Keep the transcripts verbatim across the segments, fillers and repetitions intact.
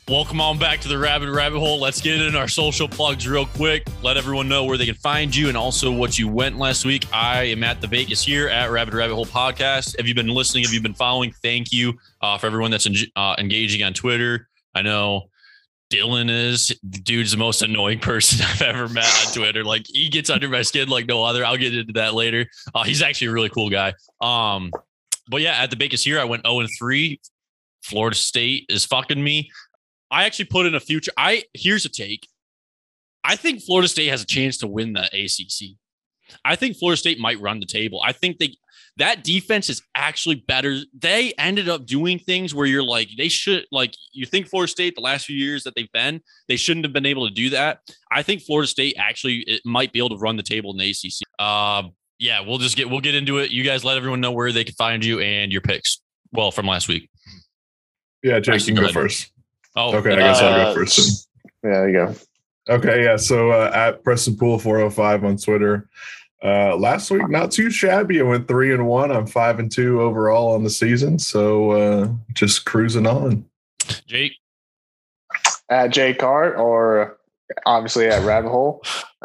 Welcome on back to the Rabbit Rabbit Hole. Let's get in our social plugs real quick. Let everyone know where they can find you and also what you went last week. I am at the Vegas here at Rabbit Rabbit Hole Podcast. Have you been listening? Have you been following? Thank you uh, for everyone that's en- uh, engaging on Twitter. I know Dylan is. The dude's the most annoying person I've ever met on Twitter. Like, he gets under my skin like no other. I'll get into that later. Uh, he's actually a really cool guy. Um, but yeah, at the Vegas here, I went oh and three. Florida State is fucking me. I actually put in a future. I here's a take. I think Florida State has a chance to win the A C C. I think Florida State might run the table. I think they that defense is actually better. They ended up doing things where you're like, they should, like, you think Florida State the last few years that they've been, they shouldn't have been able to do that. I think Florida State actually it might be able to run the table in the A C C. Uh, yeah, we'll just get we'll get into it. You guys let everyone know where they can find you and your picks. Well, from last week. Yeah, Jason, go, go first. Oh, okay. I guess uh, I'll go first. Yeah, there you go. Okay, yeah. So uh, at Preston Pool four oh five on Twitter. Uh, last week, not too shabby. I went three and one. I'm five and two overall on the season. So uh, just cruising on. Jake at Jay Cart, or obviously at Rabbit Hole.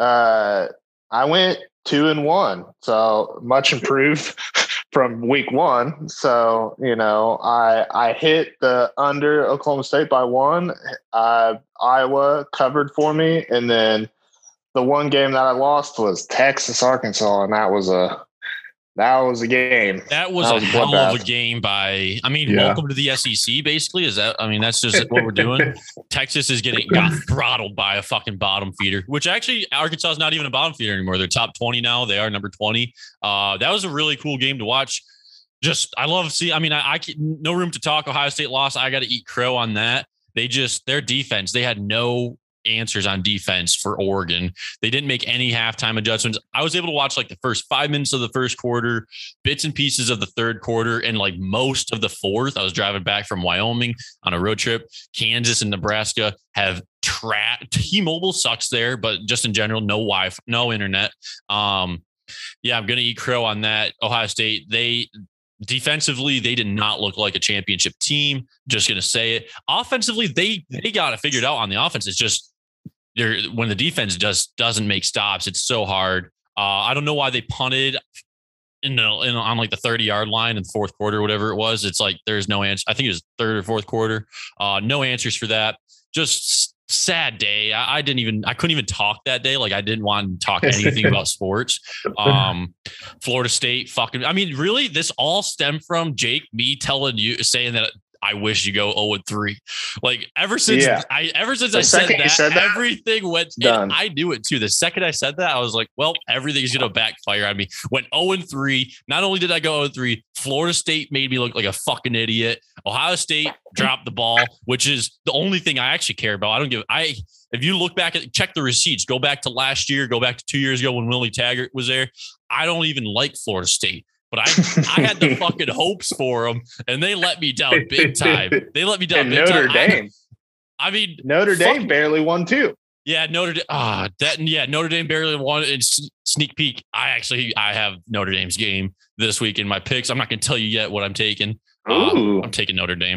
Uh, I went two and one, so much improved from week one. So, you know, I I hit the under Oklahoma State by one. Uh, Iowa covered for me. And then the one game that I lost was Texas, Arkansas. And that was a, that was a game. That was, that was a hell of a game by, I mean, yeah. Welcome to the S E C, basically. Is that, I mean, that's just what we're doing. Texas is getting got throttled by a fucking bottom feeder, which actually Arkansas is not even a bottom feeder anymore. They're top twenty now. They are number twenty. Uh, that was a really cool game to watch. Just, I love see. I mean, I, I can, no room to talk. Ohio State lost. I got to eat crow on that. They just, their defense, they had no answers on defense for Oregon. They didn't make any halftime adjustments. I was able to watch like the first five minutes of the first quarter, bits and pieces of the third quarter, and like most of the fourth. I was driving back from Wyoming on a road trip. Kansas and Nebraska have tra- T-Mobile sucks there, but just in general, no Wi-Fi, no internet. Um, yeah, I'm going to eat crow on that. Ohio State, they defensively, they did not look like a championship team. Just going to say it. Offensively, they they got it figured out on the offense. It's just There, when the defense just doesn't make stops, it's so hard. Uh, I don't know why they punted in, the, in on like the thirty yard line in the fourth quarter, whatever it was. It's like there's no answer. I think it was third or fourth quarter. Uh, no answers for that. Just sad day. I, I didn't even. I couldn't even talk that day. Like I didn't want to talk anything about sports. Um, Florida State, fucking. I mean, really, this all stemmed from Jake me telling you saying that. I wish you go oh and three. Like ever since yeah. I ever since the I said that, said that, everything went done. I knew it too. The second I said that, I was like, well, everything's gonna backfire on me. Went oh and three. Not only did I go oh and three, Florida State made me look like a fucking idiot. Ohio State dropped the ball, which is the only thing I actually care about. I don't give I if you look back at check the receipts, go back to last year, go back to two years ago when Willie Taggart was there. I don't even like Florida State. But I, I had the fucking hopes for them, and they let me down big time. They let me down and big Notre time. Dame. I, I mean, Notre Dame fuck, barely won too. Yeah, Notre Dame. Ah, that yeah, Notre Dame barely won. And sneak peek, I actually I have Notre Dame's game this week in my picks. I'm not going to tell you yet what I'm taking. Uh, I'm taking Notre Dame.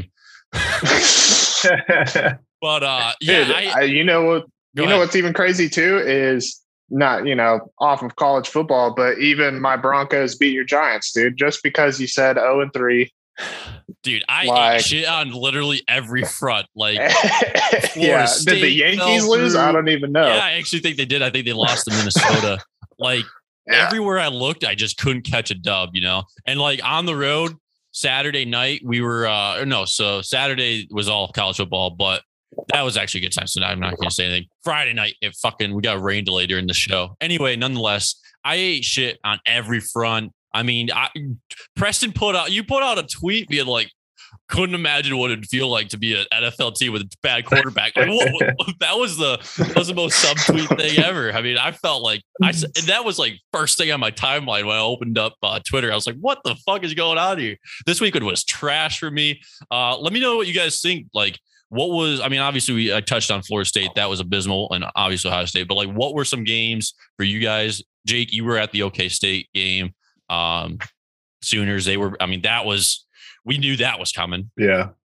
but uh, yeah, Dude, I, I, you know what? You ahead. know what's even crazy too is. Not, you know, off of college football, but even my Broncos beat your Giants, dude, just because you said oh and three. Dude, I like, ate shit on literally every front. Like, yeah, did the Yankees lose? I don't even know. Yeah, I actually think they did. I think they lost to Minnesota. Like, yeah. Everywhere I looked, I just couldn't catch a dub, you know? And like on the road, Saturday night, we were, uh, no, so Saturday was all college football, but that was actually a good time. So now I'm not going to say anything. Friday night, it fucking, we got a rain delay during the show. Anyway, nonetheless, I ate shit on every front. I mean, I, Preston put out, you put out a tweet being like, couldn't imagine what it'd feel like to be an N F L team with a bad quarterback. Like, what, what, that was the that was the most subtweet thing ever. I mean, I felt like I and that was like first thing on my timeline when I opened up uh, Twitter. I was like, "What the fuck is going on here?" This weekend was trash for me. Uh, let me know what you guys think. Like, what was? I mean, obviously we I touched on Florida State. That was abysmal, and obviously Ohio State. But like, what were some games for you guys? Jake, you were at the OK State game. Um, Sooners. They were. I mean, that was. We knew that was coming. Yeah.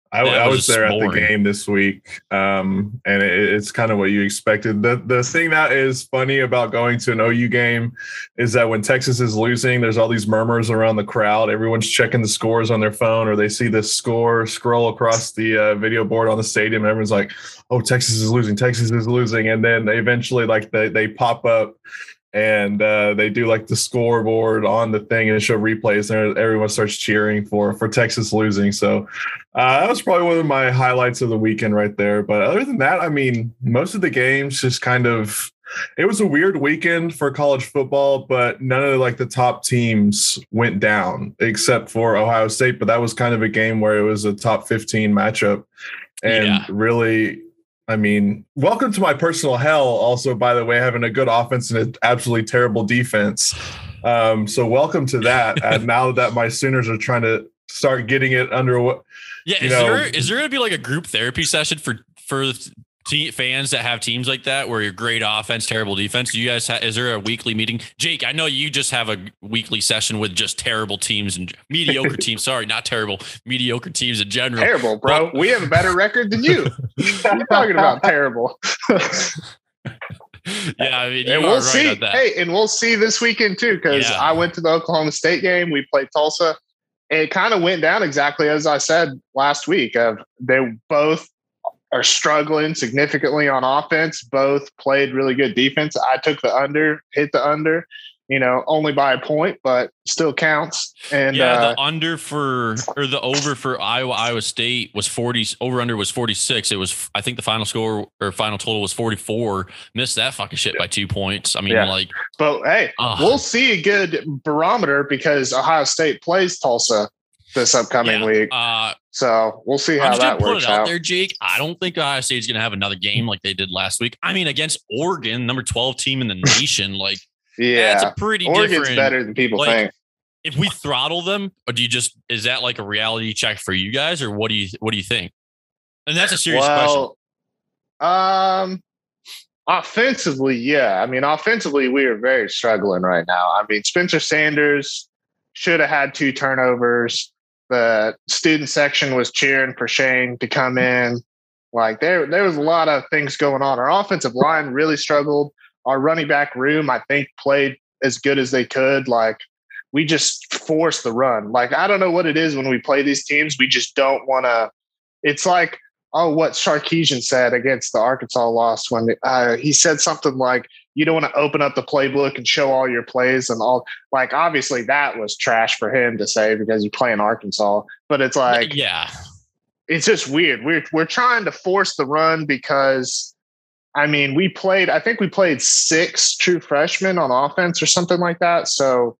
I, I was, was there boring. At the game this week, um, and it, it's kind of what you expected. The the thing that is funny about going to an O U game is that when Texas is losing, there's all these murmurs around the crowd. Everyone's checking the scores on their phone, or they see the score scroll across the uh, video board on the stadium, and everyone's like, "Oh, Texas is losing! Texas is losing!" And then they eventually, like, they they pop up. And uh, they do like the scoreboard on the thing and show replays, and everyone starts cheering for for Texas losing. So uh, that was probably one of my highlights of the weekend right there. But other than that, I mean, most of the games just kind of it was a weird weekend for college football, but none of like the top teams went down except for Ohio State. But that was kind of a game where it was a top fifteen matchup, and yeah. really. I mean, welcome to my personal hell. Also, by the way, having a good offense and an absolutely terrible defense. Um, so welcome to that. And now that my Sooners are trying to start getting it under what, yeah, is know, there is there going to be like a group therapy session for for te- fans that have teams like that where you're great offense, terrible defense? Do you guys ha- is there a weekly meeting? Jake, I know you just have a weekly session with just terrible teams and mediocre teams. Sorry, not terrible, mediocre teams in general. Terrible, bro. But- we have a better record than you. What are you talking about? Terrible. Yeah, I mean, you and we'll are see. right on that. Hey, and we'll see this weekend too, because yeah. I went to the Oklahoma State game. We played Tulsa. And it kind of went down exactly as I said last week. Of they both are struggling significantly on offense. Both played really good defense. I took the under, hit the under, you know, only by a point, but still counts. And yeah, uh, the under for or the over for Iowa, Iowa State was forty. Over under was forty-six. It was, I think, the final score or final total was forty-four. Missed that fucking shit by two points. I mean, yeah. like, but hey, uh, we'll see a good barometer because Ohio State plays Tulsa this upcoming yeah, week. Uh, so we'll see how I'm just that gonna works put it out out. there, Jake. I don't think Ohio State's going to have another game like they did last week. I mean, against Oregon, number twelve team in the nation, like, yeah, that's a pretty Oregon's different, better than people like, think. If we throttle them, or do you just is that like a reality check for you guys, or what do you what do you think? And that's a serious well, question. Um, offensively, yeah. I mean, offensively, we are very struggling right now. I mean, Spencer Sanders should have had two turnovers. The student section was cheering for Shane to come in. Like there, there was a lot of things going on. Our offensive line really struggled. Our running back room, I think, played as good as they could. Like we just forced the run. Like I don't know what it is when we play these teams. We just don't want to. It's like oh, what Sarkisian said against the Arkansas loss when uh, he said something like, "You don't want to open up the playbook and show all your plays and all." Like obviously that was trash for him to say because you play in Arkansas. But it's like, yeah, it's just weird. We're we're trying to force the run because. I mean, we played, I think we played six true freshmen on offense or something like that. So,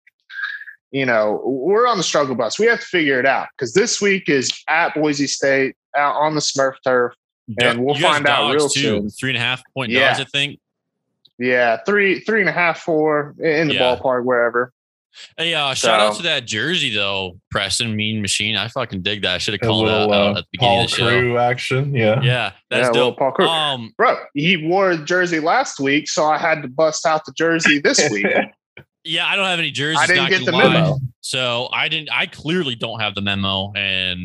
you know, we're on the struggle bus. We have to figure it out because this week is at Boise State, out on the Smurf turf, and we'll find out real too. soon. Three and a half point yeah. dogs, I think. Yeah, three, three and a half, four in the yeah. ballpark, wherever. Hey, uh, shout so, out to that jersey though, Preston Mean Machine. I fucking dig that. I should have called little, that out uh, at the beginning Paul of the show. Crew action, yeah, yeah, that's yeah, dope. Paul Crew. Um, bro, he wore a jersey last week, so I had to bust out the jersey this week. Yeah, I don't have any jerseys. I didn't get the lie. memo, so I didn't. I clearly don't have the memo, and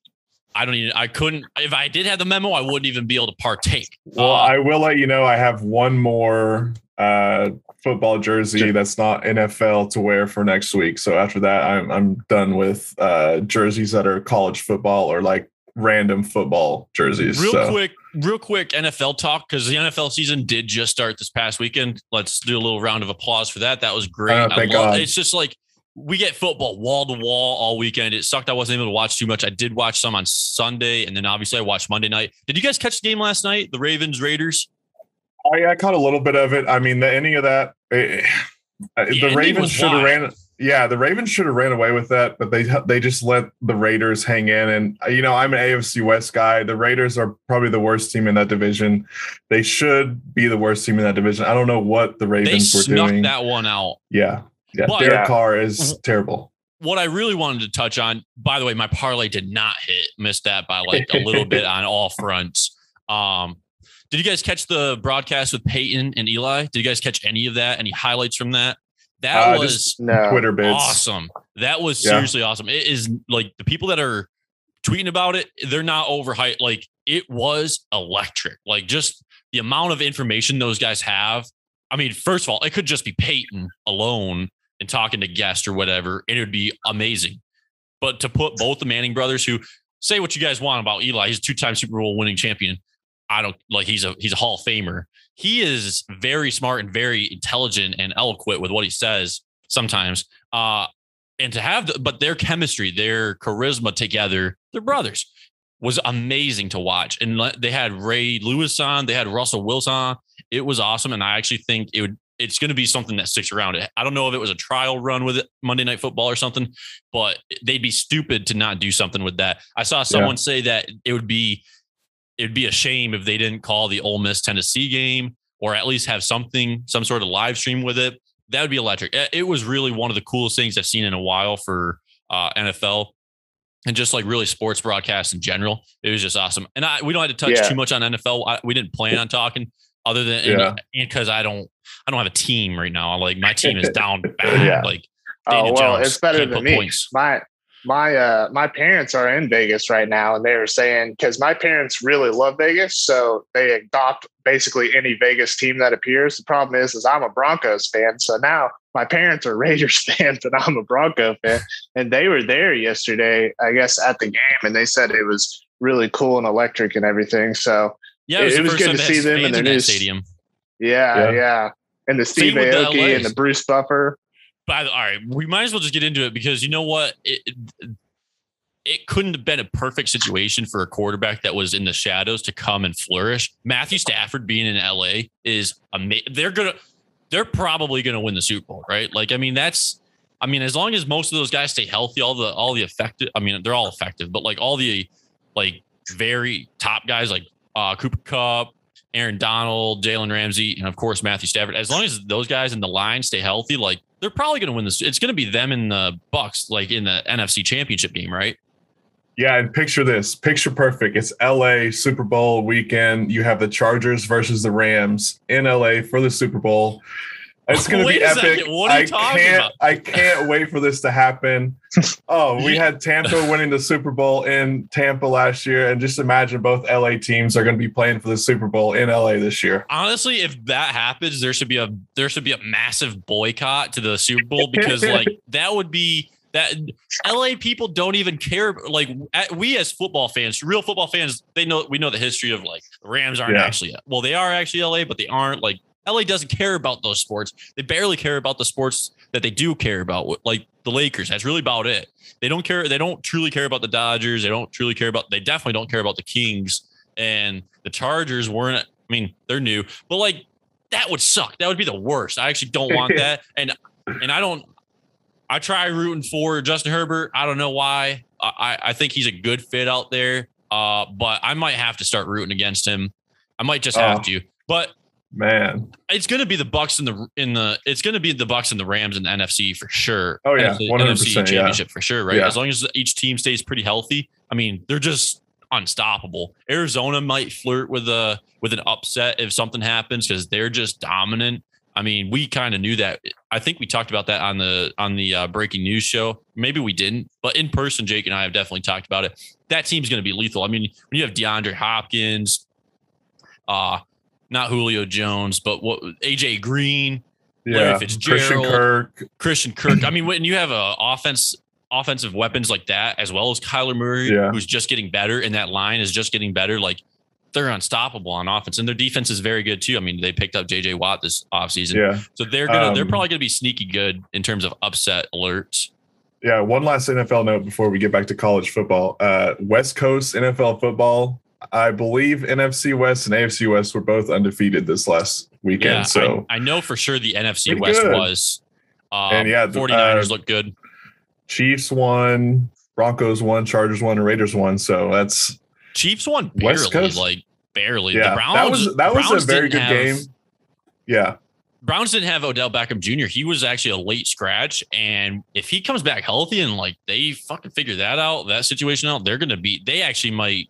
I don't even. I couldn't. If I did have the memo, I wouldn't even be able to partake. Well, uh, I will let you know. I have one more uh, football jersey that's not N F L to wear for next week. So after that, I'm I'm done with uh, jerseys that are college football or like random football jerseys. Real so. quick, real quick N F L talk because the N F L season did just start this past weekend. Let's do a little round of applause for that. That was great. Oh, thank I love, God. It's just like we get football wall to wall all weekend. It sucked I wasn't able to watch too much. I did watch some on Sunday, and then obviously I watched Monday night. Did you guys catch the game last night? The Ravens Raiders. I, I caught a little bit of it. I mean, the ending of that, it, the, the Ravens should have ran. Yeah, the Ravens should have ran away with that, but they they just let the Raiders hang in. And you know, I'm an A F C West guy. The Raiders are probably the worst team in that division. They should be the worst team in that division. I don't know what the Ravens they were snuck doing. That one out. Yeah, yeah. But, Derek yeah. Carr is terrible. What I really wanted to touch on, by the way, my parlay did not hit. Missed that by like a little bit on all fronts. Um, did you guys catch the broadcast with Peyton and Eli? Did you guys catch any of that? Any highlights from that? That uh, was no. Twitter bids. awesome. That was Yeah. seriously awesome. It is like the people that are tweeting about it. They're not overhyped. Like, it was electric. Like, just the amount of information those guys have. I mean, first of all, it could just be Peyton alone and talking to guests or whatever, and it would be amazing. But to put both the Manning brothers, who say what you guys want about Eli, he's a two-time Super Bowl winning champion. I don't like he's a he's a Hall of Famer. He is very smart and very intelligent and eloquent with what he says sometimes. Uh, and to have the, but their chemistry, their charisma together, they're brothers, was amazing to watch. And they had Ray Lewis on, they had Russell Wilson on. It was awesome. And I actually think it would it's going to be something that sticks around. I don't know if it was a trial run with it, Monday Night Football or something, but they'd be stupid to not do something with that. I saw someone yeah. say that it would be, it would be a shame if they didn't call the Ole Miss Tennessee game, or at least have something, some sort of live stream with it. That would be electric. It was really one of the coolest things I've seen in a while for uh, N F L and just like really sports broadcasts in general. It was just awesome. And I, we don't have to touch yeah. too much on N F L. I, we didn't plan on talking other than, yeah. because I don't, I don't have a team right now. Like, my team is down bad. yeah. Like, Daniel oh, well, Jones it's better than me. Points. My, my, uh, my parents are in Vegas right now, and they were saying, because my parents really love Vegas, so they adopt basically any Vegas team that appears. The problem is, is I'm a Broncos fan. So now my parents are Raiders fans and I'm a Bronco fan, and they were there yesterday, I guess, at the game. And they said it was really cool and electric and everything. So yeah, it was, it, it was good to see them in their new stadium. Yeah. Yeah. yeah. And the Steve Aoki and the Bruce Buffer. By the, all right, we might as well just get into it, because you know what? It, it, it couldn't have been a perfect situation for a quarterback that was in the shadows to come and flourish. Matthew Stafford being in L A is amazing. They're going to, they're probably going to win the Super Bowl, right? Like, I mean, that's, I mean, as long as most of those guys stay healthy, all the, all the effective, I mean, they're all effective, but like all the like very top guys like uh, Cooper Kupp, Aaron Donald, Jalen Ramsey, and of course, Matthew Stafford, as long as those guys in the line stay healthy, like, they're probably going to win this. It's going to be them and the Bucks, like in the N F C Championship game, right? Yeah, and picture this. Picture perfect. It's L A Super Bowl weekend. You have the Chargers versus the Rams in L A for the Super Bowl. It's going to be epic. What are you I talking can't, about? I can't wait for this to happen. Oh, we had Tampa winning the Super Bowl in Tampa last year, and just imagine both L A teams are going to be playing for the Super Bowl in L A this year. Honestly, if that happens, there should be a there should be a massive boycott to the Super Bowl, because like that would be that L A people don't even care. Like, we as football fans, real football fans, they know we know the history of like the Rams aren't yeah. actually well, they are actually L A, but they aren't. Like, L A doesn't care about those sports. They barely care about the sports that they do care about, like the Lakers. That's really about it. They don't care. They don't truly care about the Dodgers. They don't truly care about, they definitely don't care about the Kings, and the Chargers weren't, I mean, they're new, but like that would suck. That would be the worst. I actually don't want that. And, and I don't, I try rooting for Justin Herbert. I don't know why. I, I think he's a good fit out there. Uh, but I might have to start rooting against him. I might just have oh. to, but man, it's going to be the Bucks in the in the it's going to be the Bucks and the Rams in the N F C for sure. Oh yeah, one hundred percent N F C championship yeah. for sure, right? Yeah. As long as each team stays pretty healthy. I mean, they're just unstoppable. Arizona might flirt with a with an upset if something happens, because they're just dominant. I mean, we kind of knew that. I think we talked about that on the on the uh, breaking news show. Maybe we didn't, but in person, Jake and I have definitely talked about it. That team's going to be lethal. I mean, when you have DeAndre Hopkins, uh not Julio Jones, but what A J Green, yeah, Larry Fitzgerald, Christian Kirk. Christian Kirk. I mean, when you have a offense, offensive weapons like that, as well as Kyler Murray, yeah. who's just getting better, and that line is just getting better, like they're unstoppable on offense, and their defense is very good too. I mean, they picked up J J Watt this offseason, yeah. so they're gonna, um, they're probably gonna be sneaky good in terms of upset alerts. Yeah. One last N F L note before we get back to college football. Uh, West Coast N F L football. I believe N F C West and A F C West were both undefeated this last weekend. Yeah, so I, I know for sure the N F C Pretty West good. was. Um, and yeah, 49ers uh, look good. Chiefs won, Broncos won, Chargers won, and Raiders won. So that's Chiefs won West barely, Coast. like barely. Yeah, the Browns, that was that was Browns a very good have, game. Yeah. Browns didn't have Odell Beckham Junior He was actually a late scratch, and if he comes back healthy and like they fucking figure that out, that situation out, they're gonna be. They actually might.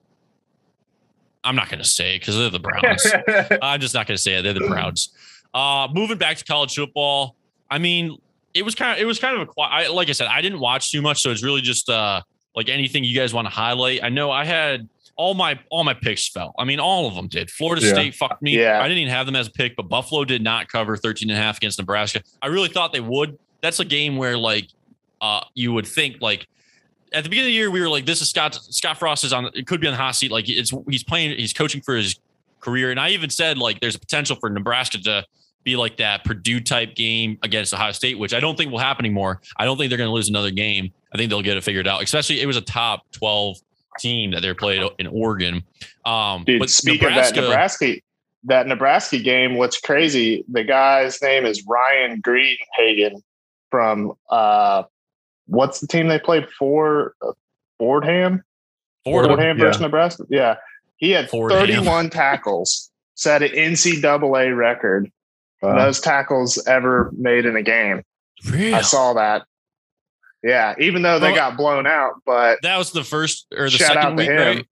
I'm not going to say it because they're the Browns. I'm just not going to say it. They're the Browns. Uh, moving back to college football. I mean, it was kind of, it was kind of a quiet, I, like I said, I didn't watch too much. So it's really just uh, like anything you guys want to highlight. I know I had all my all my picks fell. I mean, all of them did. Florida yeah. State fucked me. Yeah. I didn't even have them as a pick, but Buffalo did not cover thirteen and a half against Nebraska. I really thought they would. That's a game where like uh, you would think like at the beginning of the year we were like, this is Scott Scott Frost is on. It could be on the hot seat. Like it's he's playing. He's coaching for his career, and I even said like there's a potential for Nebraska to be like that Purdue type game against Ohio State, which I don't think will happen anymore. I don't think they're going to lose another game. I think they'll get it figured out. Especially it was a top twelve team that they played in Oregon. Um, Dude, but speaking Nebraska, of that Nebraska, that Nebraska game, what's crazy? The guy's name is Ryan Greenhagen from uh, what's the team they played for? Uh, Fordham. Fordham, Fordham versus yeah. Nebraska. Yeah, he had Fordham. thirty-one tackles, set an N C double A record. Wow. Most tackles ever made in a game. Real? I saw that. Yeah, even though they well, got blown out, but that was the first or the shout second out to week, him. right?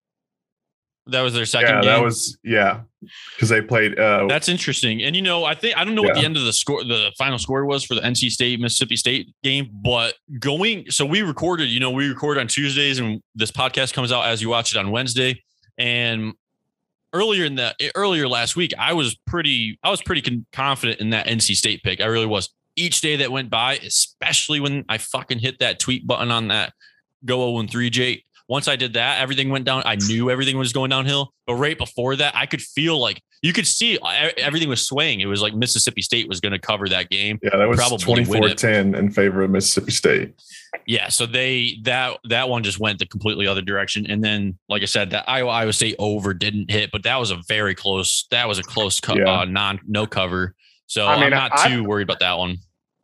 That was their second yeah, game. that was yeah, because they played. Uh, That's interesting. And you know, I think I don't know yeah. what the end of the score, the final score was for the N C State Mississippi State game, but going. So we recorded. You know, we record on Tuesdays, and this podcast comes out as you watch it on Wednesday. And earlier in that, earlier last week, I was pretty, I was pretty con- confident in that N C State pick. I really was. Each day that went by, especially when I fucking hit that tweet button on that go oh and three J. Once I did that, everything went down. I knew everything was going downhill. But right before that, I could feel like you could see everything was swaying. It was like Mississippi State was going to cover that game. Yeah, that was twenty-four ten in favor of Mississippi State. Yeah, so they that that one just went the completely other direction. And then, like I said, that Iowa Iowa State over didn't hit, but that was a very close. That was a close co- yeah. uh, non no cover. So I mean, I'm not I, too worried about that one.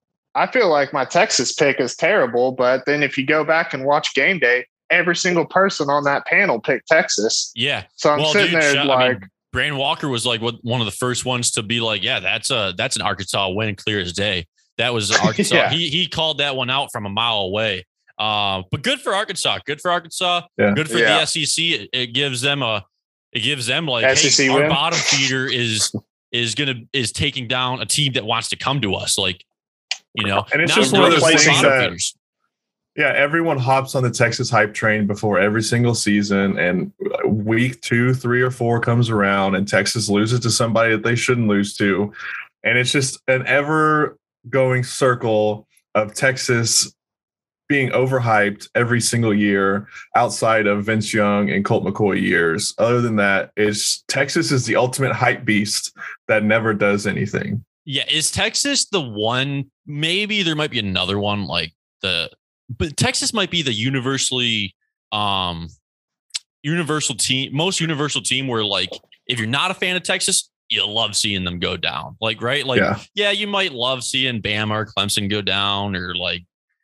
I feel like my Texas pick is terrible, but then if you go back and watch game day, every single person on that panel picked Texas. Yeah. So I'm well, sitting dude, there shut, like, I mean, Brandon Walker was like what, one of the first ones to be like, yeah, that's a that's an Arkansas win, clear as day. That was Arkansas. yeah. He he called that one out from a mile away. Uh, but good for Arkansas. Good for Arkansas. Yeah. Good for yeah. the S E C. It, it gives them a. It gives them like, S E C hey, win. Our bottom feeder is is gonna is taking down a team that wants to come to us. Like, you know, and it's just one of those things that. Yeah, everyone hops on the Texas hype train before every single season, and week two, three, or four comes around, and Texas loses to somebody that they shouldn't lose to, and it's just an ever-going circle of Texas being overhyped every single year outside of Vince Young and Colt McCoy years. Other than that, it's Texas is the ultimate hype beast that never does anything. Yeah, is Texas the one? Maybe there might be another one like the. But Texas might be the universally um, universal team, most universal team where like, if you're not a fan of Texas, you love seeing them go down. Like, right. Like, yeah, yeah you might love seeing Bama or Clemson go down or like,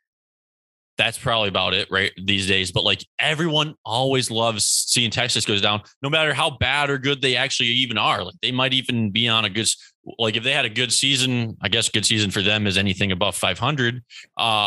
that's probably about it right these days. But like everyone always loves seeing Texas goes down, no matter how bad or good they actually even are. Like they might even be on a good, like if they had a good season, I guess good season for them is anything above five hundred. Uh,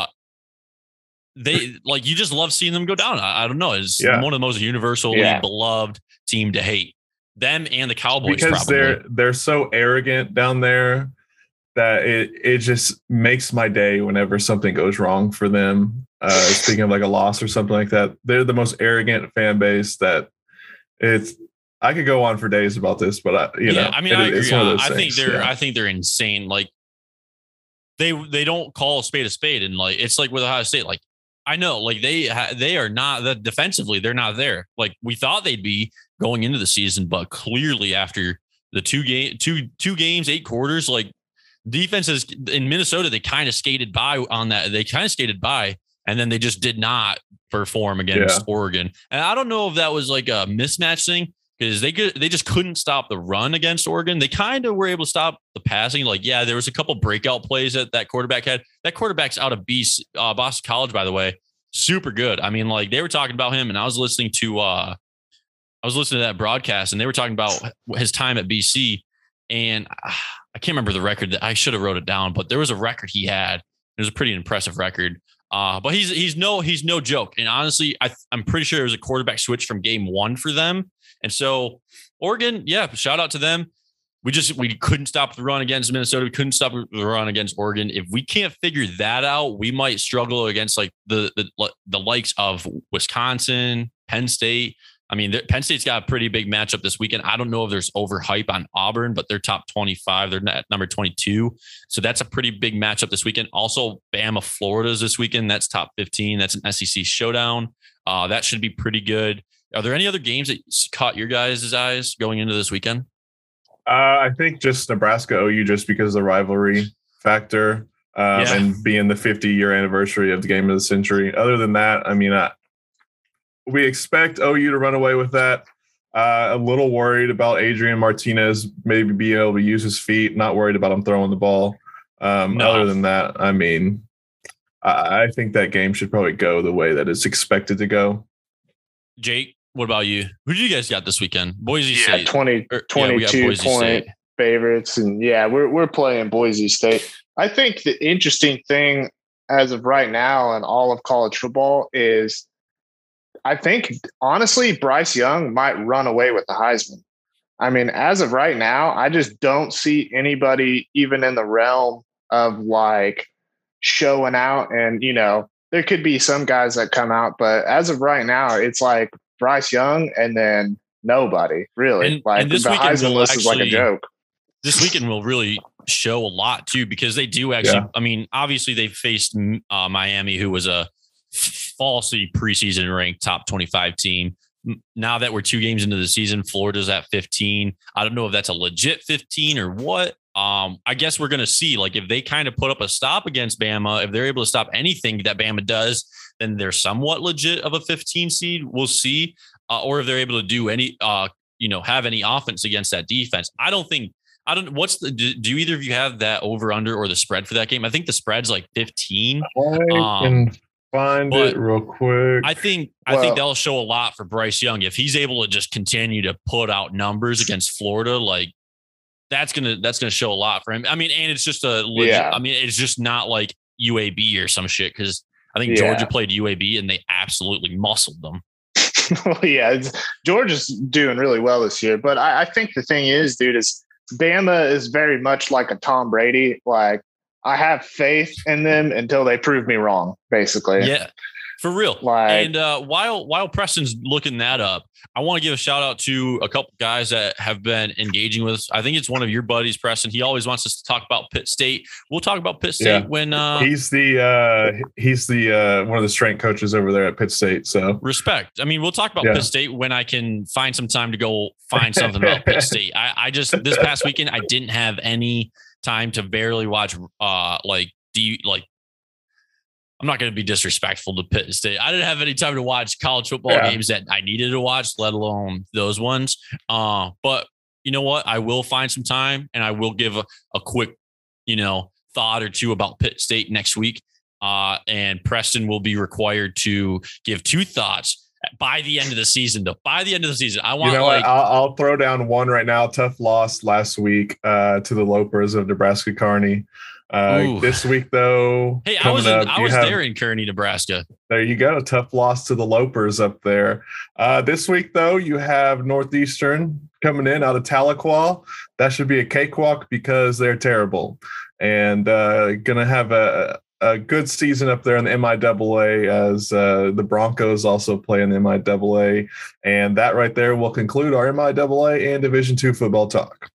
They like you just love seeing them go down. I, I don't know. It's yeah. one of the most universally yeah. beloved team to hate. Them and the Cowboys because probably. they're they're so arrogant down there that it it just makes my day whenever something goes wrong for them. Uh, speaking of like a loss or something like that, they're the most arrogant fan base that it's. I could go on for days about this, but I, you yeah, know, I mean, it, I, it's agree. one of those I things. think they're yeah. I think they're insane. Like they they don't call a spade a spade, and like it's like with Ohio State, like. I know, like they ha- they are not that defensively. They're not there. Like we thought they'd be going into the season, but clearly after the two game, two two games, eight quarters, like defenses in Minnesota, they kind of skated by on that. They kind of skated by, and then they just did not perform against yeah. Oregon. And I don't know if that was like a mismatch thing because they could, they just couldn't stop the run against Oregon. They kind of were able to stop the passing. Like, yeah, there was a couple breakout plays that that quarterback had. That quarterback's out of B C, uh, Boston College, by the way. Super good. I mean, like they were talking about him and I was listening to, uh, I was listening to that broadcast and they were talking about his time at B C and uh, I can't remember the record that I should have wrote it down, but there was a record he had. It was a pretty impressive record. Uh, but he's, he's no, he's no joke. And honestly, I, I'm pretty sure it was a quarterback switch from game one for them. And so Oregon, yeah, shout out to them. we just we couldn't stop the run against Minnesota. We couldn't stop the run against Oregon. If we can't figure that out, we might struggle against like the the, the likes of Wisconsin, Penn State. I mean, Penn State's got a pretty big matchup this weekend. I don't know if there's overhype on Auburn, but they're top twenty-five. They're at number twenty-two. So that's a pretty big matchup this weekend. Also, Bama, Florida's this weekend. That's top fifteen. That's an S E C showdown. Uh, that should be pretty good. Are there any other games that caught your guys' eyes going into this weekend? Uh, I think just Nebraska O U, just because of the rivalry factor um, Yeah. and being the fifty-year anniversary of the game of the century. Other than that, I mean, I, we expect O U to run away with that. Uh, a little worried about Adrian Martinez maybe being able to use his feet. Not worried about him throwing the ball. Um, No. Other than that, I mean, I, I think that game should probably go the way that it's expected to go. Jake, what about you? Who do you guys got this weekend? Boise Yeah, State. twenty, Or- yeah, we got twenty-two Boise point State. favorites. And yeah, we're, we're playing Boise State. I think the interesting thing as of right now in all of college football is I think, honestly, Bryce Young might run away with the Heisman. I mean, as of right now, I just don't see anybody even in the realm of like showing out. And, you know, there could be some guys that come out, but as of right now, it's like Bryce Young and then nobody really. And- like and this the weekend Heisman will list is like a actually- joke. This weekend will really show a lot too, because they do actually, Yeah. I mean, obviously they faced uh, Miami, who was a falsely preseason ranked top twenty-five team. M- Now that we're two games into the season, Florida's at fifteen. I don't know if that's a legit fifteen or what. Um, I guess we're going to see, like, if they kind of put up a stop against Bama, if they're able to stop anything that Bama does, then they're somewhat legit of a fifteen seed. We'll see. Uh, or if they're able to do any, uh, you know, have any offense against that defense. I don't think, I don't, what's the, do, do either of you have that over under or the spread for that game? I think the spread's like fifteen. I Um, can find but it real quick. I think I Well- think that'll show a lot for Bryce Young if he's able to just continue to put out numbers against Florida. Like that's gonna that's gonna show a lot for him. I mean, and it's just a legit, Yeah. I mean, it's just not like U A B or some shit, because I think Yeah. Georgia played U A B and they absolutely muscled them. Well, yeah, it's, Georgia's doing really well this year. But I, I think the thing is, dude, is Bama is very much like a Tom Brady. Like, I have faith in them until they prove me wrong, basically. Yeah, for real. Like- and uh, while while Preston's looking that up, I want to give a shout out to a couple guys that have been engaging with us. I think it's one of your buddies, Preston. He always wants us to talk about Pitt State. We'll talk about Pitt State Yeah. when uh, he's the uh, he's the uh, one of the strength coaches over there at Pitt State. So respect. I mean, we'll talk about Yeah. Pitt State when I can find some time to go find something about Pitt State. I, I just this past weekend I didn't have any time to barely watch uh like D like I'm not going to be disrespectful to Pitt State. I didn't have any time to watch college football Yeah. games that I needed to watch, let alone those ones. Uh, but you know what? I will find some time and I will give a, a quick, you know, thought or two about Pitt State next week. Uh, and Preston will be required to give two thoughts by the end of the season. Though by the end of the season, I want you know like what? I'll, I'll throw down one right now. Tough loss last week uh, to the Lopers of Nebraska Kearney. Uh, Ooh. this week, though, hey, I coming was in, up, I you was have- there in Kearney, Nebraska. There you go. Tough loss to the Lopers up there. Uh, this week, though, you have Northeastern coming in out of Tahlequah. That should be a cakewalk because they're terrible. And uh, going to have a, a good season up there in the M I A A as uh, the Broncos also play in the M I A A. And that right there will conclude our M I A A and Division two football talk.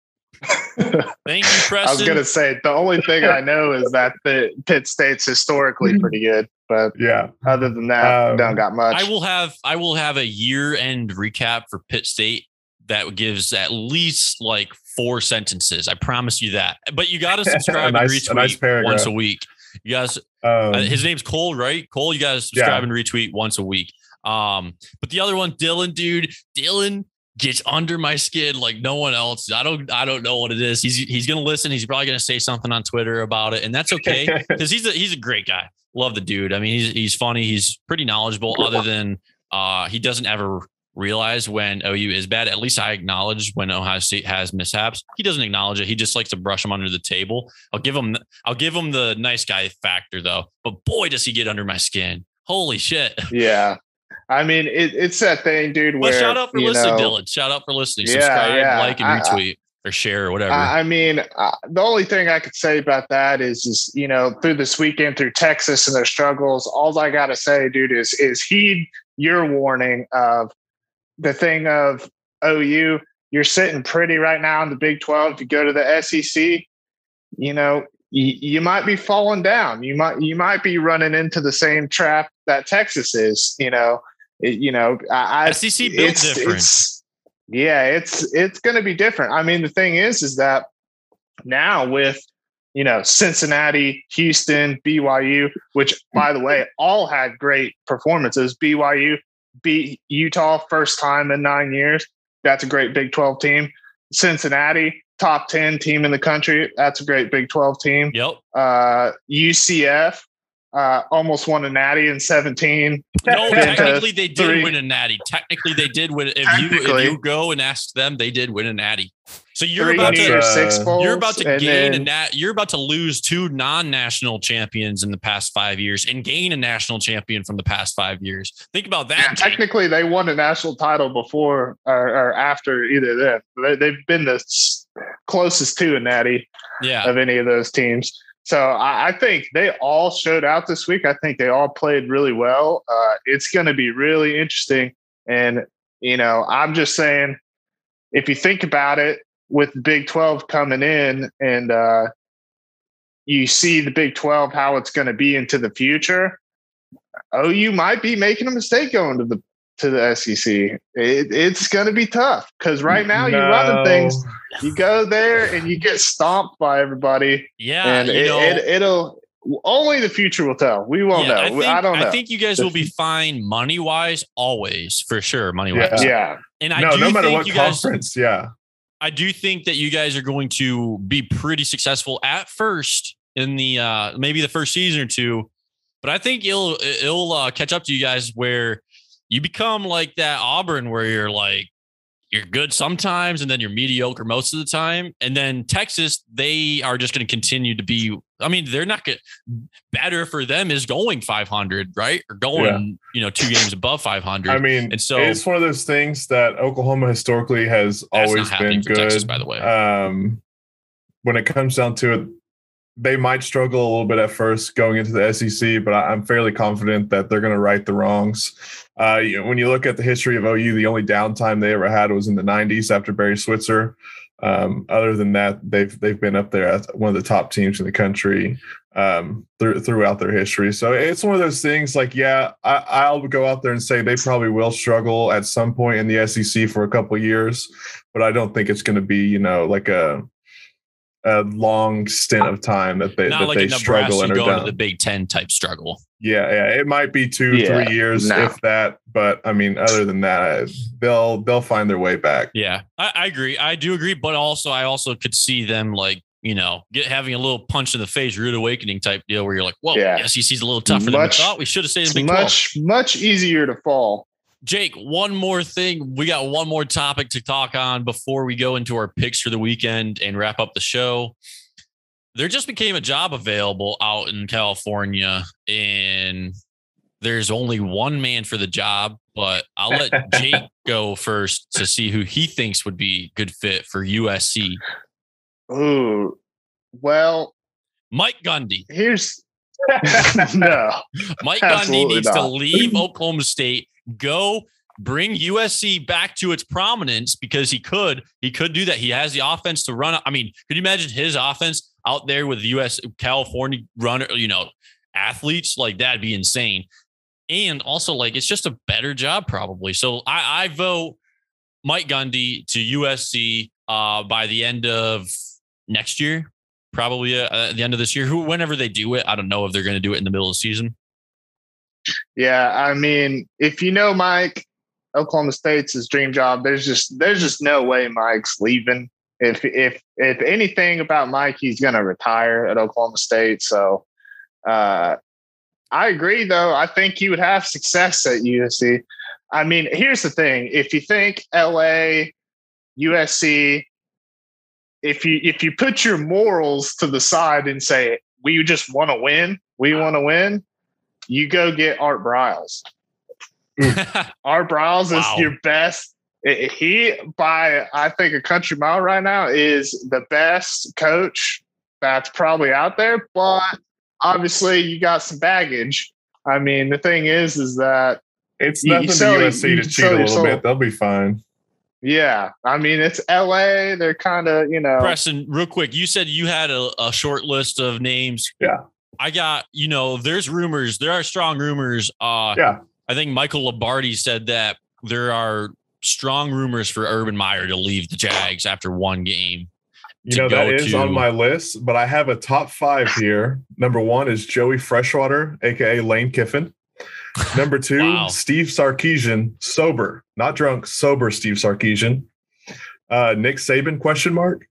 Thank you, Preston. I was going to say, the only thing I know is that the Pitt State's historically pretty good. But Yeah. other than that, Um, don't got much. I will have I will have a year end recap for Pitt State that gives at least like four sentences. I promise you that. But you got to subscribe A nice- and retweet a nice paragraph. once a week. You guys, Um, uh, his name's Cole, right? Cole, you guys subscribe Yeah. and retweet once a week. Um, but the other one, Dylan, dude, Dylan gets under my skin like no one else. I don't I don't know what it is. He's he's gonna listen. He's probably gonna say something on Twitter about it, and that's okay because he's a he's a great guy. Love the dude. I mean, he's he's funny. He's pretty knowledgeable. Other than uh, he doesn't ever realize when O U is bad. At least I acknowledge when Ohio State has mishaps. He doesn't acknowledge it. He just likes to brush them under the table. I'll give him I'll give him the nice guy factor though. But boy, does he get under my skin. Holy shit. yeah. I mean, it, it's that thing, dude, Well, where, shout out for you listening, know, Dylan. Shout out for listening. Yeah, Subscribe, yeah. like, and I- I- retweet. or share or whatever. I mean, uh, the only thing I could say about that is, is, you know, through this weekend, through Texas and their struggles, all I got to say, dude, is, is heed your warning of the thing of O U. You're sitting pretty right now in the Big twelve. If you go to the S E C, you know, you, you might be falling down. You might, you might be running into the same trap that Texas is, you know, it, you know, I, S E C built it's, different. It's, Yeah, it's it's going to be different. I mean, the thing is, is that now with, you know, Cincinnati, Houston, B Y U, which, by the way, all had great performances. B Y U beat Utah first time in nine years. That's a great Big twelve team. Cincinnati, top ten team in the country. That's a great Big twelve team. Yep. Uh, U C F uh, almost won a natty in seventeen. No, technically they did three. win a natty. Technically they did win. If you if you go and ask them, they did win a natty. So you're Three about to uh, six bowls, you're about to gain then, a nat. You're about to lose two non-national champions in the past five years and gain a national champion from the past five years. Think about that. Yeah, technically, they won a national title before or, or after either of them. They, they've been the closest to a natty yeah. of any of those teams. So I, I think they all showed out this week. I think they all played really well. Uh, it's going to be really interesting. And, you know, I'm just saying, if you think about it, with the Big twelve coming in and uh, you see the Big twelve, how it's going to be into the future, O U might be making a mistake going to the to the S E C. It, it's going to be tough because right now no. you're running things. You go there and you get stomped by everybody. Yeah, and you it, know, it, it'll only the future will tell. We won't yeah, know. I, think, I don't know. I think you guys will be fine money wise, always for sure. Money wise, yeah. yeah. And I no, do no matter think what you conference, guys, yeah. I do think that you guys are going to be pretty successful at first in the uh, maybe the first season or two, but I think it'll it'll uh, catch up to you guys where you become like that Auburn where you're like you're good sometimes and then you're mediocre most of the time, and then Texas they are just going to continue to be. I mean, they're not going better for them is going five hundred, right? Or going, yeah. you know, two games above five hundred. I mean, and so it's one of those things that Oklahoma historically has always been good. Texas, by the way, um, when it comes down to it, they might struggle a little bit at first going into the S E C, but I'm fairly confident that they're going to right the wrongs. Uh, when you look at the history of O U, the only downtime they ever had was in the nineties after Barry Switzer. Um, other than that, they've they've been up there as one of the top teams in the country um, th- throughout their history. So it's one of those things like, yeah, I, I'll go out there and say they probably will struggle at some point in the S E C for a couple of years, but I don't think it's going to be, you know, like a a long stint of time that they Not that like they a struggle and are going done. To the Big Ten type struggle. Yeah, yeah, it might be two, yeah, three years no. if that. But I mean, other than that, they'll they'll find their way back. Yeah, I, I agree. I do agree, but also I also could see them like you know get having a little punch in the face, rude awakening type deal where you're like, whoa, yeah. S E C's a little tougher much, than we thought. We should have stayed in Big twelve. Much much easier to fall. Jake, one more thing. We got one more topic to talk on before we go into our picks for the weekend and wrap up the show. There just became a job available out in California, and there's only one man for the job, but I'll let Jake go first to see who he thinks would be good fit for U S C. Ooh, well, Mike Gundy. Here's no. Mike Gundy needs not. to leave Oklahoma State, go bring U S C back to its prominence because he could. He could do that. He has the offense to run. I mean, could you imagine his offense out there with U S California runner, you know, athletes? Like that'd be insane. And also, like, it's just a better job probably. So I, I vote Mike Gundy to U S C uh, by the end of next year, probably uh, at the end of this year. Who, whenever they do it, I don't know if they're going to do it in the middle of the season. Yeah, I mean, if you know Mike, Oklahoma State's his dream job. There's just there's just no way Mike's leaving. If if if anything about Mike, he's going to retire at Oklahoma State. So uh, I agree, though. I think he would have success at U S C. I mean, here's the thing: if you think L A, U S C, if you if you put your morals to the side and say we just want to win, we want to win, you go get Art Briles. Art Briles wow. is your best it, he by I think a country mile right now is the best coach that's probably out there. But obviously, you got some baggage. I mean, the thing is, is that it's you, nothing to U S C to cheat a little soul. bit. They'll be fine. Yeah, I mean, it's L A. They're kind of, you know. Preston, real quick, you said you had a, a short list of names. Yeah. I got, you know, there's rumors. There are strong rumors. Uh, yeah. I think Michael Lombardi said that there are strong rumors for Urban Meyer to leave the Jags after one game. You know, that is to, on my list, but I have a top five here. Number one is Joey Freshwater, a k a. Lane Kiffin. Number two, wow. Steve Sarkisian, sober, not drunk, sober Steve Sarkisian. Uh, Nick Saban, question mark.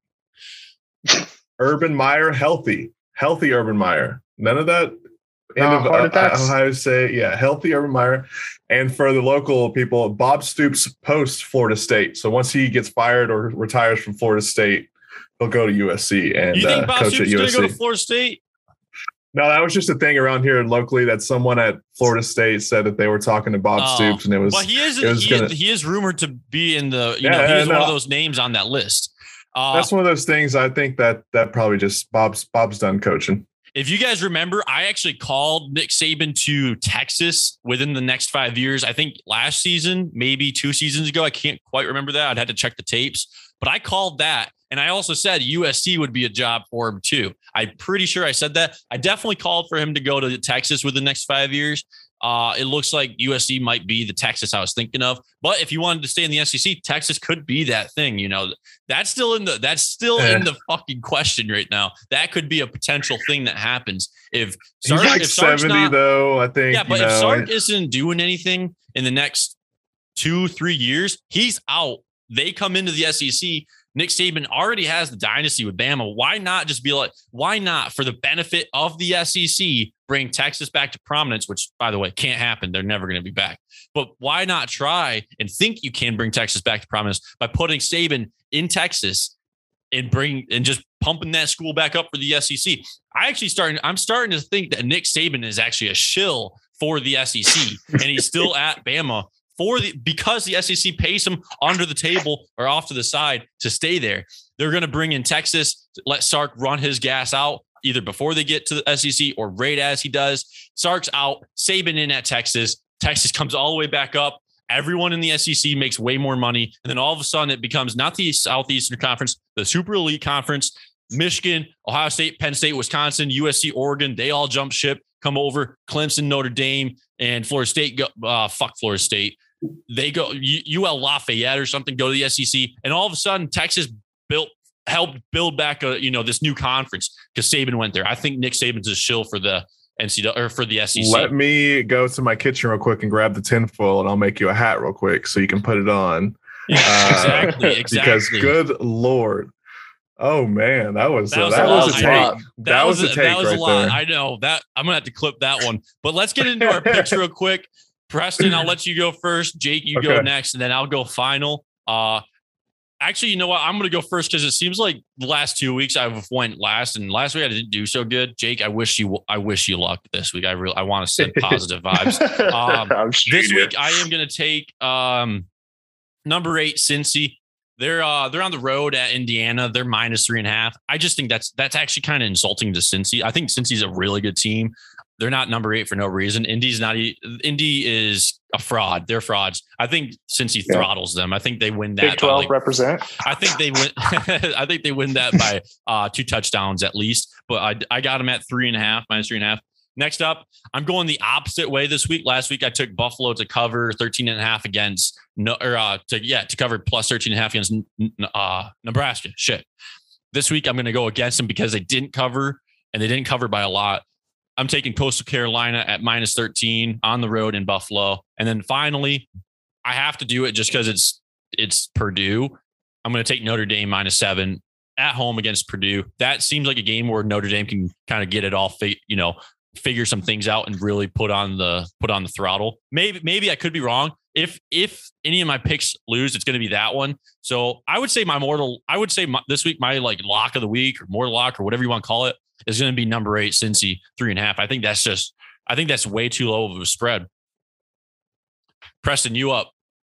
Urban Meyer, healthy, healthy Urban Meyer. None of that. No, end of, heart attacks. Uh, I say, yeah, healthy Urban Meyer. And for the local people, Bob Stoops post Florida State. So once he gets fired or retires from Florida State, he'll go to U S C and you think uh, Bob coach Stoops at U S C. Gonna go to Florida State? No, that was just a thing around here locally that someone at Florida State said that they were talking to Bob oh, Stoops, and it was. Well, he is. Was he, gonna, is he is rumored to be in the. You yeah, know, he is no, one of those names on that list. Uh, that's one of those things. I think that that probably just Bob's Bob's done coaching. If you guys remember, I actually called Nick Saban to Texas within the next five years. I think last season, maybe two seasons ago. I can't quite remember that. I'd had to check the tapes, but I called that. And I also said U S C would be a job for him too. I'm pretty sure I said that. I definitely called for him to go to Texas within the next five years. Uh, it looks like U S C might be the Texas I was thinking of. But if you wanted to stay in the S E C, Texas could be that thing. You know, that's still in the that's still yeah. in the fucking question right now. That could be a potential thing that happens if Sark, he's like if seventy not, though. I think. Yeah, but you if know, Sark isn't doing anything in the next two, three years, he's out. They come into the S E C. Nick Saban already has the dynasty with Bama. Why not just be like, why not, for the benefit of the S E C, bring Texas back to prominence, which, by the way, can't happen. They're never going to be back. But why not try and think you can bring Texas back to prominence by putting Saban in Texas and bring and just pumping that school back up for the S E C? I actually starting, I'm starting to think that Nick Saban is actually a shill for the S E C, and he's still at Bama. For the because the S E C pays him under the table or off to the side to stay there. They're going to bring in Texas, let Sark run his gas out either before they get to the S E C or right as he does. Sark's out, Saban in at Texas. Texas comes all the way back up. Everyone in the S E C makes way more money. And then all of a sudden it becomes not the Southeastern Conference, the Super Elite Conference. Michigan, Ohio State, Penn State, Wisconsin, U S C, Oregon, they all jump ship, come over. Clemson, Notre Dame, and Florida State go, uh, fuck Florida State. They go U L Lafayette or something, go to the S E C, and all of a sudden Texas built helped build back a you know this new conference because Saban went there. I think Nick Saban's a shill for the N C double or for the S E C. Let me go to my kitchen real quick and grab the tinfoil, and I'll make you a hat real quick so you can put it on. Yeah, uh, exactly, exactly. Because good Lord. Oh man, that was that was, that a, was a take. That, that was, was a take. That was right a lot. There. I know that. I'm gonna have to clip that one. But let's get into our picks real quick. Preston, I'll let you go first. Jake, you okay. go next, and then I'll go final. Uh, actually, you know what? I'm going to go first because it seems like the last two weeks I've went last, and last week I didn't do so good. Jake, I wish you, I wish you luck this week. I really, I want to send positive vibes. Um, this week I am going to take um, number eight, Cincy. They're uh, they're on the road at Indiana. They're minus three and a half. I just think that's that's actually kind of insulting to Cincy. I think Cincy's a really good team. They're not number eight for no reason. Indy's not. Indy is a fraud. They're frauds. I think Cincy yeah. throttles them. I think they win that. Big twelve like, represent. I think they win. I think they win that by uh, two touchdowns at least. But I I got them at three and a half, minus three and a half. Next up, I'm going the opposite way this week. Last week I took Buffalo to cover thirteen and a half against no or uh, to yeah to cover plus thirteen and a half against uh, Nebraska. Shit. This week I'm going to go against them because they didn't cover and they didn't cover by a lot. I'm taking Coastal Carolina at minus thirteen on the road in Buffalo. And then finally, I have to do it just because it's it's Purdue. I'm going to take Notre Dame minus seven at home against Purdue. That seems like a game where Notre Dame can kind of get it all, you know, figure some things out and really put on the put on the throttle. Maybe maybe I could be wrong. If if any of my picks lose, it's going to be that one. So I would say my mortal. I would say my, this week my like lock of the week or mortal lock or whatever you want to call it is going to be number eight, Cincy, three and a half. I think that's just, I think that's way too low of a spread. Preston, you up.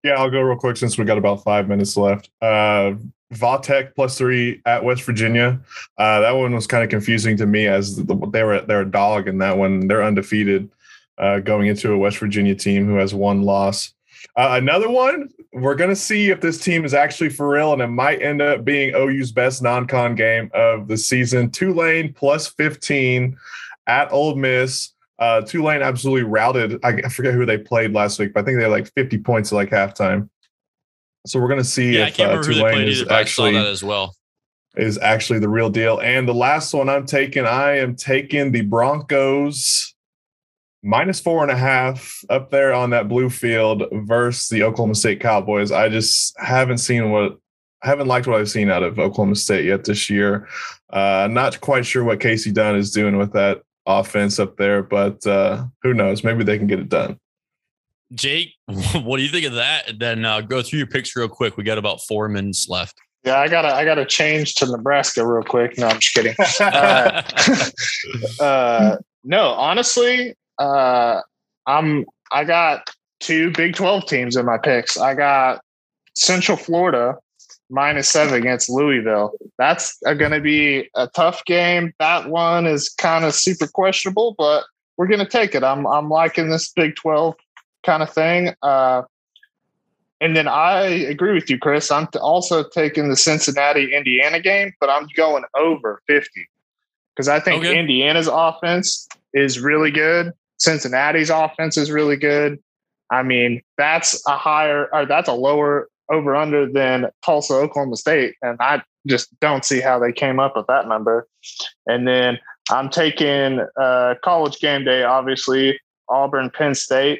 Yeah, I'll go real quick since we got about five minutes left. Uh, Vautech plus three at West Virginia. Uh, that one was kind of confusing to me as the, they were they're a dog in that one. They're undefeated uh, going into a West Virginia team who has one loss. Uh, another one, we're going to see if this team is actually for real, and it might end up being O U's best non-con game of the season. Tulane plus fifteen at Ole Miss. Uh, Tulane absolutely routed. I, I forget who they played last week, but I think they had like fifty points at like halftime. So we're going to see yeah, if I can't uh, remember Tulane who they played is either, but I actually saw that as well. is actually the real deal. And the last one I'm taking, I am taking the Broncos minus four and a half up there on that blue field versus the Oklahoma State Cowboys. I just haven't seen what I haven't liked what I've seen out of Oklahoma State yet this year. Uh, not quite sure what Casey Dunn is doing with that offense up there, but uh, who knows? Maybe they can get it done. Jake, what do you think of that? And then uh, go through your picks real quick. We got about four minutes left. Yeah, I gotta I gotta change to Nebraska real quick. No, I'm just kidding. Uh, uh, no, honestly, uh, I'm I got two Big twelve teams in my picks. I got Central Florida minus seven against Louisville. That's going to be a tough game. That one is kind of super questionable, but we're going to take it. I'm I'm liking this Big twelve kind of thing. Uh, and then I agree with you, Chris. I'm t- also taking the Cincinnati Indiana game, but I'm going over fifty because I think okay. Indiana's offense is really good. Cincinnati's offense is really good. I mean, that's a higher or that's a lower over under than Tulsa, Oklahoma State. And I just don't see how they came up with that number. And then I'm taking uh, college game day, obviously, Auburn, Penn State.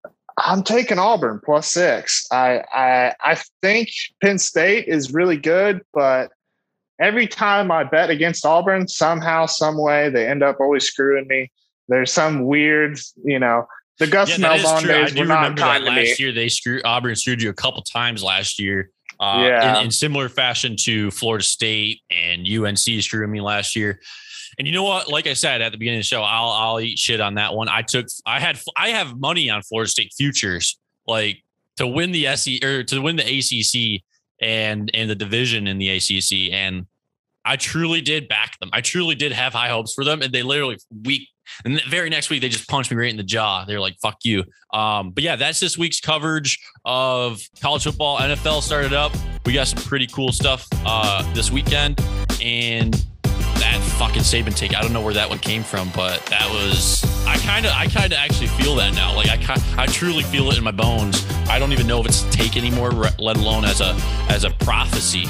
I'm taking Auburn plus six. I, I I think Penn State is really good, but every time I bet against Auburn, somehow, some way, they end up always screwing me. There's some weird, you know, the Gus yeah, Malzahn days were not kind to me. Last year, they screwed Auburn screwed you a couple times last year. Uh, yeah. in, in similar fashion to Florida State and U N C screwing me last year. And you know what? Like I said at the beginning of the show, I'll I'll eat shit on that one. I took I had I have money on Florida State futures, like to win the S E C or to win the A C C and and the division in the A C C, and I truly did back them. I truly did have high hopes for them, and they literally week and the very next week they just punched me right in the jaw. They're like, "Fuck you." Um, but yeah, that's this week's coverage of college football. N F L started up. We got some pretty cool stuff uh, this weekend, and that fucking Saban take. I don't know where that one came from, but that was I kind of I kind of actually feel that now. Like I I truly feel it in my bones. I don't even know if it's a take anymore, let alone as a as a prophecy.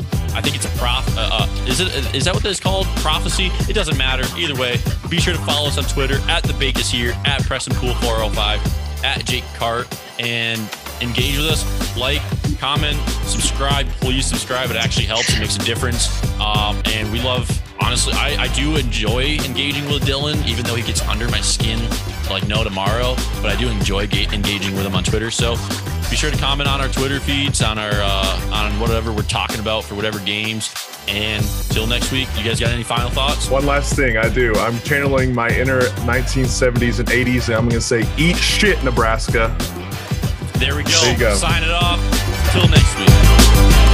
I think it's a prof. Uh, uh, is it? Is that what that's called? Prophecy? It doesn't matter. Either way, be sure to follow us on Twitter at the Bacus here, at Preston Pool four oh five, at Jake Cart, and engage with us. Like, comment, subscribe. Please subscribe. It actually helps. It makes a difference. Um, and we love. Honestly, I, I do enjoy engaging with Dylan, even though he gets under my skin like no tomorrow. But I do enjoy ga- engaging with him on Twitter. So be sure to comment on our Twitter feeds, on our uh, on whatever we're talking about for whatever games. And till next week, you guys got any final thoughts? One last thing I do. I'm channeling my inner nineteen seventies and eighties, and I'm going to say, eat shit, Nebraska. There we go. There you go. Sign it off. Till next week.